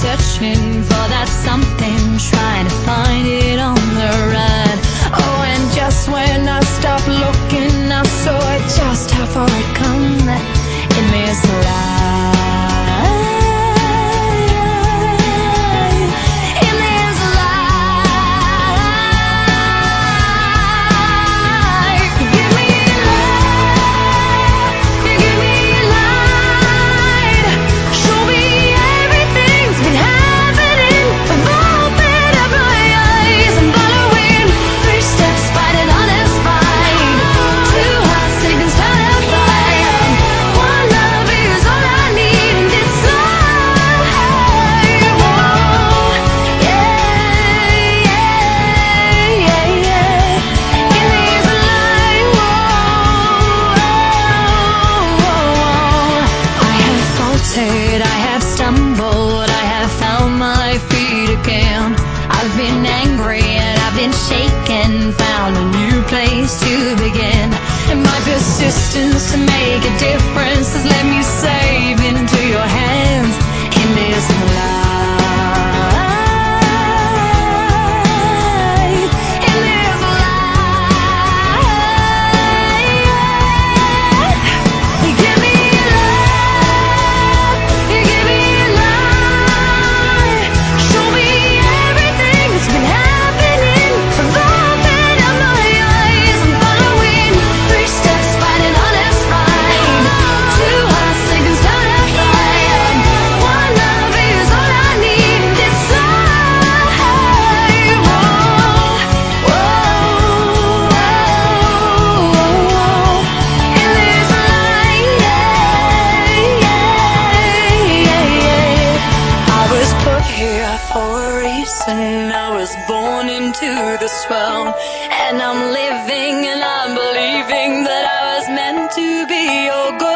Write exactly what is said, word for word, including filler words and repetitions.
searching for that something, trying to find it on the run. Oh, and just when I stopped looking, I saw just how far I'd come in this life. I have stumbled, I have found my feet again. I've been angry and I've been shaken, found a new place to begin. And my persistence to make a difference has led me safe into your hands in this life. For a reason, I was born into this world, and I'm living and I'm believing that I was meant to be your girl.